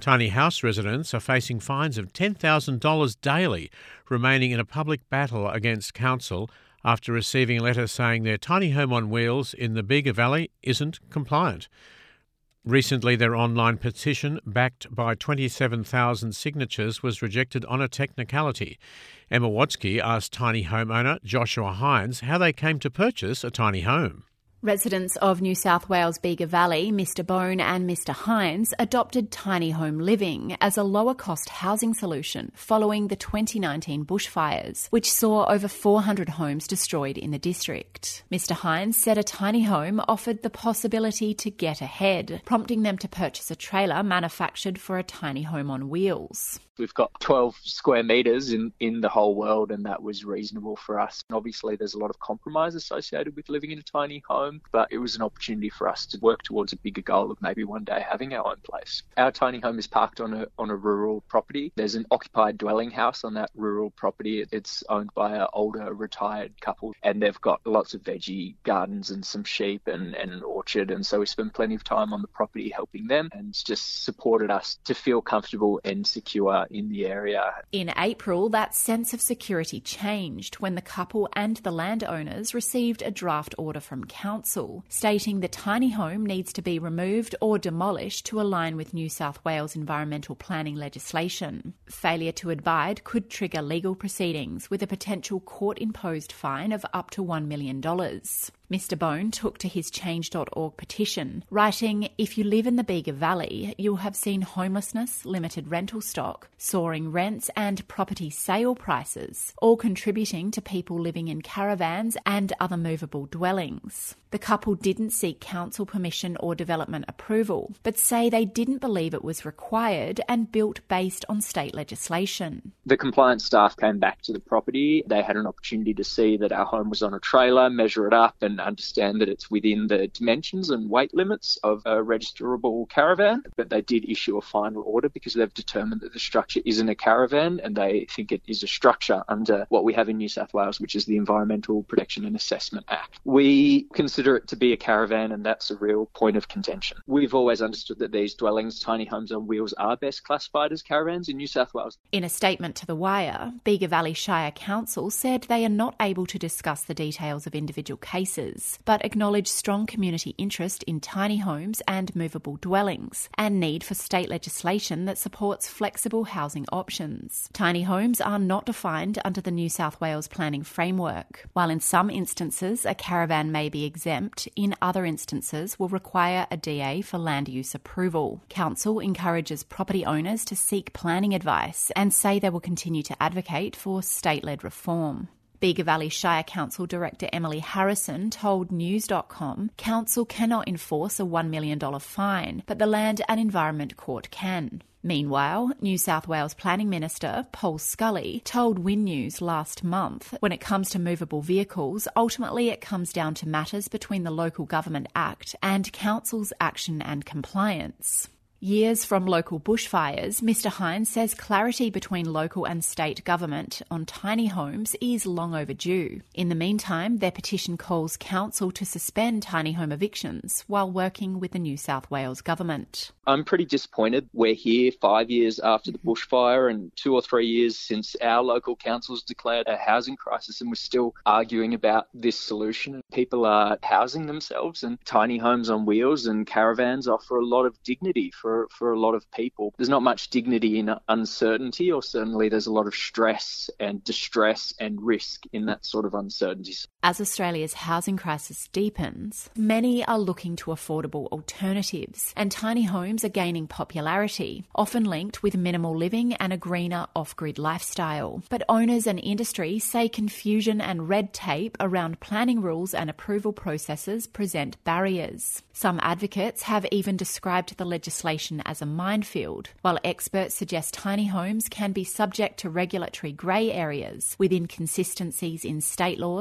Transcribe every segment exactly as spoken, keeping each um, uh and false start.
Tiny house residents are facing fines of ten thousand dollars daily, remaining in a public battle against council after receiving a letter saying their tiny home on wheels in the Bega Valley isn't compliant. Recently, their online petition, backed by twenty-seven thousand signatures, was rejected on a technicality. Emma Watzke asked tiny homeowner Joshua Hines how they came to purchase a tiny home. Residents of New South Wales Bega Valley, Mister Bone and Mister Hines, adopted tiny home living as a lower-cost housing solution following the twenty nineteen bushfires, which saw over four hundred homes destroyed in the district. Mister Hines said a tiny home offered the possibility to get ahead, prompting them to purchase a trailer manufactured for a tiny home on wheels. We've got twelve square metres in, in the whole world, and that was reasonable for us. And obviously, there's a lot of compromise associated with living in a tiny home, but it was an opportunity for us to work towards a bigger goal of maybe one day having our own place. Our tiny home is parked on a on a rural property. There's an occupied dwelling house on that rural property. It's owned by an older retired couple, and they've got lots of veggie gardens and some sheep and, and an orchard. And so we spend plenty of time on the property helping them, and it's just supported us to feel comfortable and secure in the area. In April, that sense of security changed when the couple and the landowners received a draft order from council stating the tiny home needs to be removed or demolished to align with New South Wales environmental planning legislation. Failure to abide could trigger legal proceedings with a potential court-imposed fine of up to one million dollars. Mister Bone took to his change dot org petition, writing, "If you live in the Bega Valley, you'll have seen homelessness, limited rental stock, soaring rents and property sale prices, all contributing to people living in caravans and other movable dwellings." The couple didn't seek council permission or development approval, but say they didn't believe it was required and built based on state legislation. The compliance staff came back to the property. They had an opportunity to see that our home was on a trailer, measure it up and understand that it's within the dimensions and weight limits of a registerable caravan. But they did issue a final order because they've determined that the structure isn't a caravan and they think it is a structure under what we have in New South Wales, which is the Environmental Protection and Assessment Act. We consider it to be a caravan, and that's a real point of contention. We've always understood that these dwellings, tiny homes on wheels, are best classified as caravans in New South Wales. In a statement to The Wire, Bega Valley Shire Council said they are not able to discuss the details of individual cases, but acknowledge strong community interest in tiny homes and movable dwellings, and need for state legislation that supports flexible housing options. Tiny homes are not defined under the New South Wales planning framework. While in some instances a caravan may be exempt, in other instances will require a D A for land use approval. Council encourages property owners to seek planning advice and say they will continue to advocate for state-led reform. Bega Valley Shire Council Director Emily Harrison told News dot com Council cannot enforce a one million dollars fine, but the Land and Environment Court can. Meanwhile, New South Wales Planning Minister Paul Scully told Win News last month, when it comes to movable vehicles, ultimately it comes down to matters between the Local Government Act and Council's action and compliance. Years from local bushfires, Mister Hines says clarity between local and state government on tiny homes is long overdue. In the meantime, their petition calls council to suspend tiny home evictions while working with the New South Wales government. I'm pretty disappointed. We're here five years after the bushfire and two or three years since our local councils declared a housing crisis, and we're still arguing about this solution. People are housing themselves, and tiny homes on wheels and caravans offer a lot of dignity for For, for a lot of people. There's not much dignity in uncertainty, or certainly there's a lot of stress and distress and risk in that sort of uncertainty. As Australia's housing crisis deepens, many are looking to affordable alternatives, and tiny homes are gaining popularity, often linked with minimal living and a greener off-grid lifestyle. But owners and industry say confusion and red tape around planning rules and approval processes present barriers. Some advocates have even described the legislation as a minefield, while experts suggest tiny homes can be subject to regulatory grey areas with inconsistencies in state laws, tiny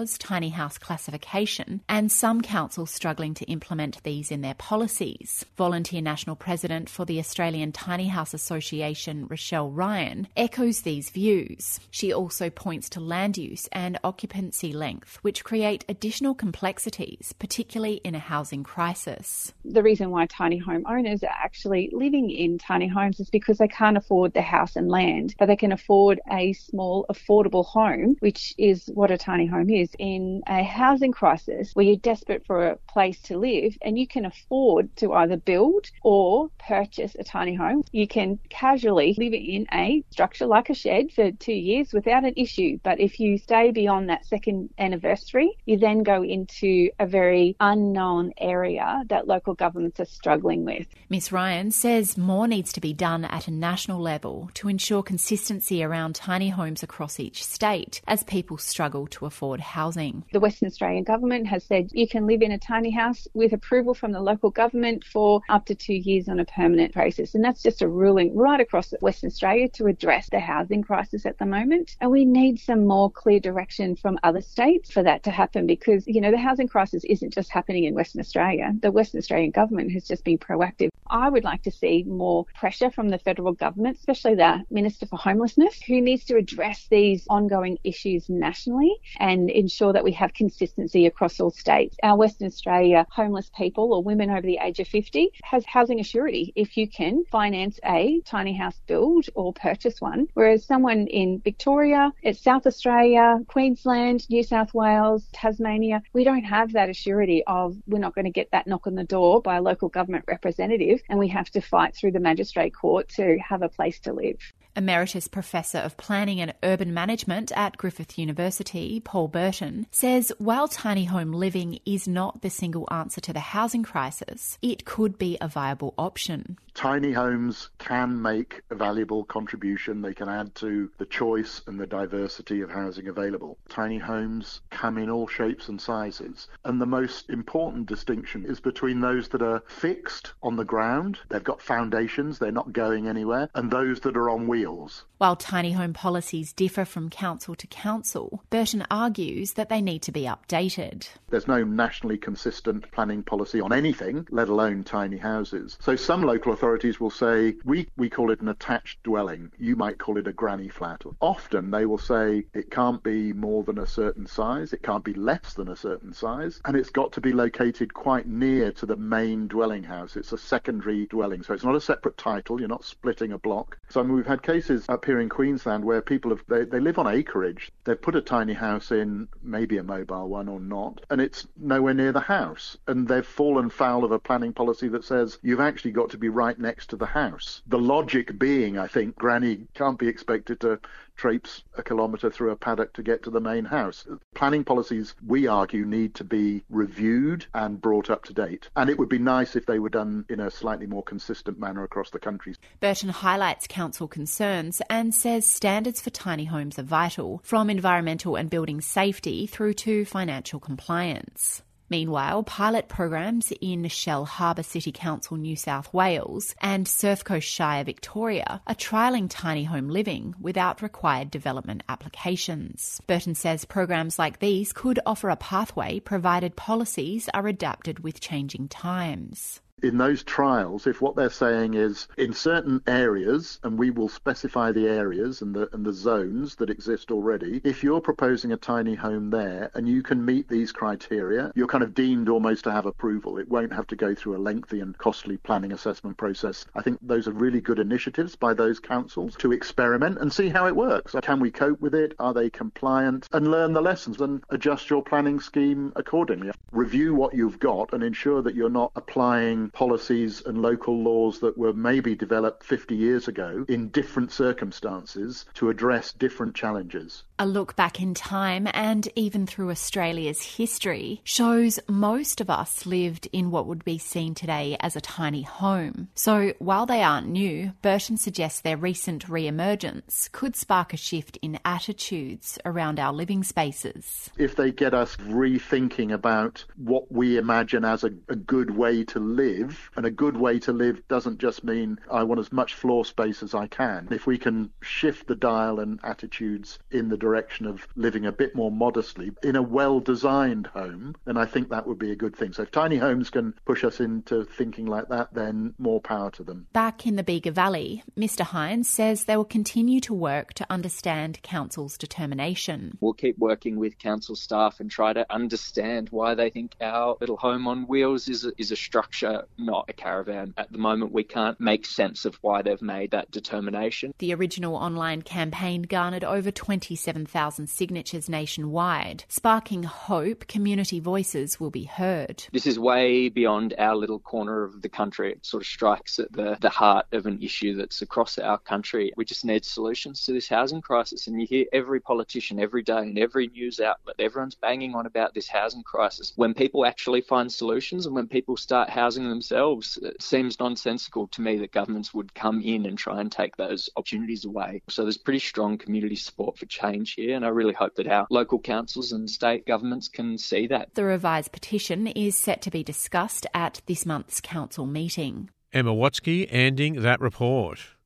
house classification, and some councils struggling to implement these in their policies. Volunteer National President for the Australian Tiny House Association, Rochelle Ryan, echoes these views. She also points to land use and occupancy length, which create additional complexities, particularly in a housing crisis. The reason why tiny home owners are actually living in tiny homes is because they can't afford the house and land, but they can afford a small, affordable home, which is what a tiny home is. In a housing crisis where you're desperate for a place to live and you can afford to either build or purchase a tiny home, you can casually live in a structure like a shed for two years without an issue. But if you stay beyond that second anniversary, you then go into a very unknown area that local governments are struggling with. Miss Ryan says more needs to be done at a national level to ensure consistency around tiny homes across each state as people struggle to afford housing. The Western Australian government has said you can live in a tiny house with approval from the local government for up to two years on a permanent basis. And that's just a ruling right across Western Australia to address the housing crisis at the moment. And we need some more clear direction from other states for that to happen because, you know, the housing crisis isn't just happening in Western Australia. The Western Australian government has just been proactive. I would like to see more pressure from the federal government, especially the Minister for Homelessness, who needs to address these ongoing issues nationally and ensure that we have consistency across all states. Our Western Australia homeless people or women over the age of fifty has housing assurity if you can finance a tiny house build or purchase one, whereas someone in Victoria, it's South Australia, Queensland, New South Wales, Tasmania, we don't have that assurity of we're not going to get that knock on the door by a local government representative and we have to fight through the magistrate court to have a place to live. Emeritus Professor of Planning and Urban Management at Griffith University, Paul Burton, says while tiny home living is not the single answer to the housing crisis, it could be a viable option. Tiny homes can make a valuable contribution. They can add to the choice and the diversity of housing available. Tiny homes come in all shapes and sizes. And the most important distinction is between those that are fixed on the ground, they've got foundations, they're not going anywhere, and those that are on wheels. While tiny home policies differ from council to council, Burton argues that they need to be updated. There's no nationally consistent planning policy on anything, let alone tiny houses. So some local authorities will say, we, we call it an attached dwelling. You might call it a granny flat. Often they will say it can't be more than a certain size, it can't be less than a certain size, and it's got to be located quite near to the main dwelling house. It's a secondary dwelling, so it's not a separate title, you're not splitting a block. So I mean, we've had cases up here in Queensland where people have, they, they live on acreage, they've put a tiny house in, maybe a mobile one or not, and it's nowhere near the house, and they've fallen foul of a planning policy that says you've actually got to be right next to the house. The logic being, I think, Granny can't be expected to traipse a kilometre through a paddock to get to the main house. Planning policies, we argue, need to be reviewed and brought up to date. And it would be nice if they were done in a slightly more consistent manner across the country. Burton highlights council concerns and says standards for tiny homes are vital, from environmental and building safety through to financial compliance. Meanwhile, pilot programs in Shellharbour City Council New South Wales and Surf Coast Shire Victoria are trialling tiny home living without required development applications. Burton says programs like these could offer a pathway provided policies are adapted with changing times. In those trials, if what they're saying is in certain areas, and we will specify the areas and the and the zones that exist already, if you're proposing a tiny home there and you can meet these criteria, you're kind of deemed almost to have approval. It won't have to go through a lengthy and costly planning assessment process. I think those are really good initiatives by those councils to experiment and see how it works. Can we cope with it? Are they compliant? And learn the lessons and adjust your planning scheme accordingly. Review what you've got and ensure that you're not applying policies and local laws that were maybe developed fifty years ago in different circumstances to address different challenges. A look back in time and even through Australia's history shows most of us lived in what would be seen today as a tiny home. So while they aren't new, Burton suggests their recent re-emergence could spark a shift in attitudes around our living spaces. If they get us rethinking about what we imagine as a, a good way to live, and a good way to live doesn't just mean I want as much floor space as I can. If we can shift the dial and attitudes in the direction direction of living a bit more modestly in a well-designed home, then I think that would be a good thing. So if tiny homes can push us into thinking like that, then more power to them. Back in the Bega Valley, Mister Hines says they will continue to work to understand Council's determination. We'll keep working with council staff and try to understand why they think our little home on wheels is a, is a structure, not a caravan. At the moment, we can't make sense of why they've made that determination. The original online campaign garnered over twenty-seven thousand signatures nationwide, sparking hope community voices will be heard. This is way beyond our little corner of the country. It sort of strikes at the, the heart of an issue that's across our country. We just need solutions to this housing crisis. And you hear every politician every day in every news outlet, everyone's banging on about this housing crisis. When people actually find solutions and when people start housing themselves, it seems nonsensical to me that governments would come in and try and take those opportunities away. So there's pretty strong community support for change here, and I really hope that our local councils and state governments can see that. The revised petition is set to be discussed at this month's council meeting. Emma Watzke ending that report.